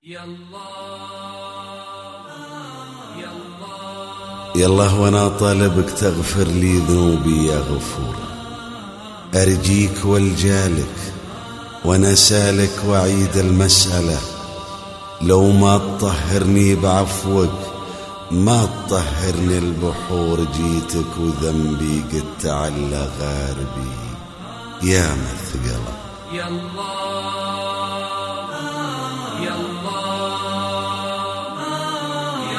يالله وانا طالبك تغفر لي ذنوبي يا غفور، ارجيك والجالك وانا سالك واعيد المسألة، لو ما تطهرني بعفوك ما تطهرني البحور، جيتك وذنبي قد تعلى غاربي يا مثقلة. يا الله يا الله يا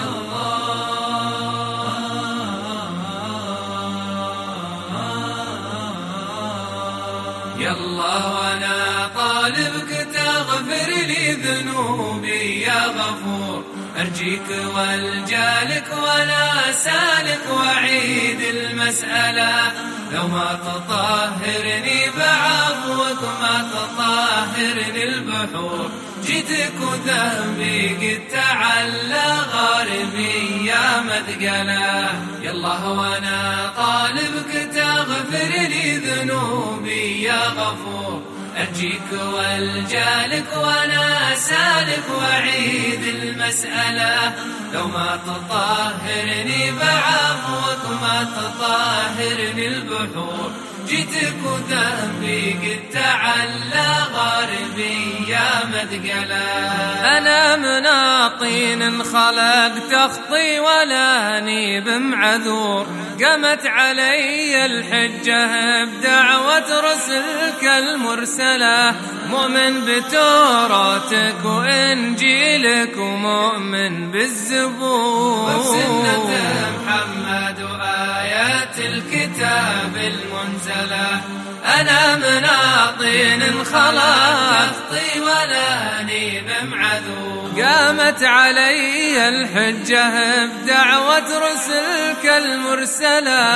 الله يا الله، وانا طالبك تغفر لي ذنوبي يا غفور، أرجيك والجالك ولا سالك وعيد المسألة، لو ما تطهرني بعفوك ما تطهرني البحور، جيتك وذنبي قد تعلى غاربي يا مثقلة. يا الله وانا طالبك تغفر لي ذنوبي يا غفور، أرجيك والجالك وانا سالك وعيد المسألة، لو ما تطهرني بعفوك ما تطهرني البحور، جيتك وذنبي قد تعلى غاربي يا مثقلة. أنا مناطين خلقت أخطي ولا أني بمعذور، قامت علي الحجة بدعوة رسلك المرسلة، مؤمن بتوراتك وإنجيلك ومؤمن بالزبور، وبسنة محمد وآيات الكتاب المنزلة، أنا مناطين خلقت أخطي ولا أني بمعذور، قامت علي الحجة بدعوة رسلك المرسلة،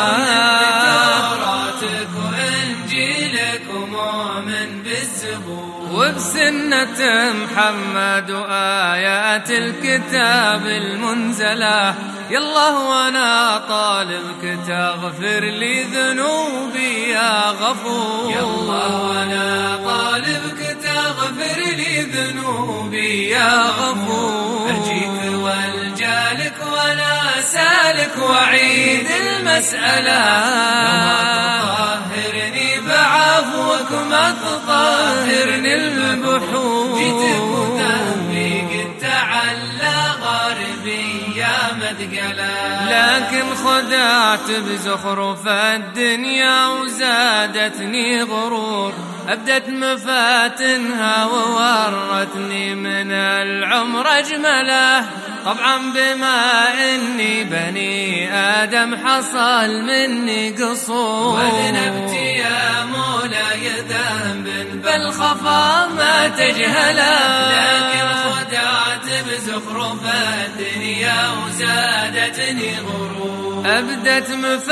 بتوراتك وإنجيلك ومؤمن بالزبور، وبسنة محمد وآيات الكتاب المنزلة، يا الله وانا طالبك تغفر لي ذنوبي يا غفور، يا الله وانا طالبك تغفر لي ذنوبي يا غفور، أرجيك والجالك وانا سالك وعيد المسألة، لما تطهرني بعفوك ما تطهرني البحور، جيتك وذنبي قد تعلى غاربي يا مثقلة، لكن خدعت بزخرف الدنيا وزادتني غرور، أبدت مفاتنها وورتني من العمر أجمله، طبعا بما إني بني آدم حصل مني قصور، وذنبت يا مولاي ذنب بالخفا ما تجهله، لكن خدعت بزخرف الدنيا وزادتني غرور، أبدت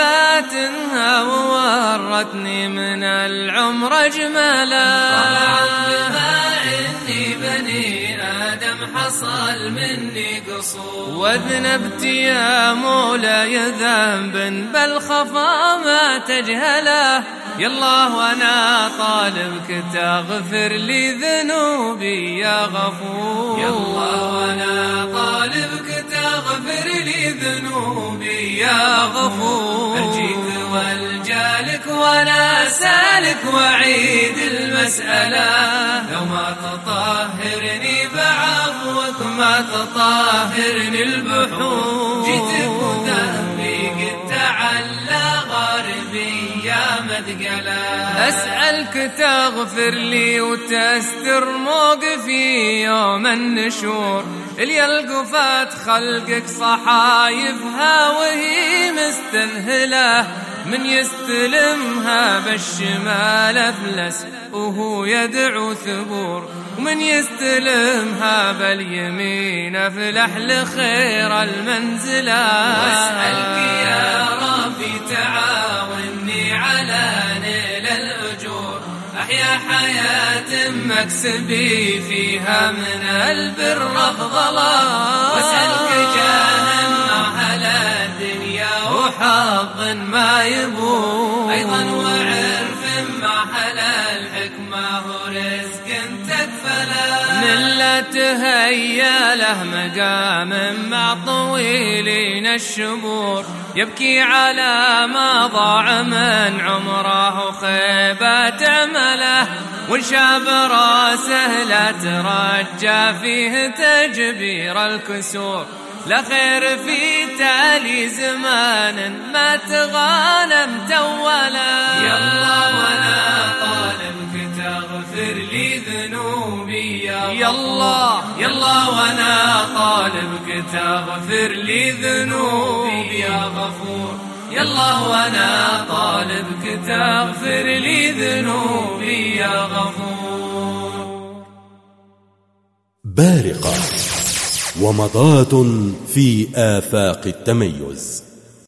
مفاتنها وورتني من العمر أجمله، طبعا بما إني بني آدم حصل مني قصور، وذنبت يا مولاي ذنبا بالخفا ما تجهله، يا الله وانا طالبك تغفر لي ذنوبي يا غفور، يا الله وانا طالبك تغفر لي ذنوبي يا غفور، أرجيك والجالك وانا سالك وعيد المسألة، لو ما تطهرني بعفوك ما تطهرني البحور، جيتك وذنبي قد تعلى غاربي يا مثقلة، أسألك تغفر لي وتستر موقفي يوم النشور، اللي يلقفت خلقك صحايفها وهي مستذهلة، من يستلمها بالشمال أفلس وهو يدعو ثبور، ومن يستلمها باليمين أفلح لخير المنزلة، واسألك يا ربي تعاوني على نيل الأجور، أحيا حياة مكسبي فيها من البر أفضلا، واسألك جاه أهل الدنيا وحظ ما يبور، أيضا وعرف مع أهل الحكمة ورزق تكفلا، ملة متهيا له مقام مع طويلين الشبور، يبكي على ما ضاع من عمره وخيبات عمله، وانشاب راسه لا ترجى فيه تجبير الكسور، لا خير في تالي زمان ما تغانم تولا. يلا وانا طالبك تغفر لي ذنوبي يا الله، يلا وانا طالبك تغفر لي ذنوبي يا غفور، يلا وانا طالبك تغفر لي ذنوبي يا غفور. بارقة ومضات في آفاق التميز.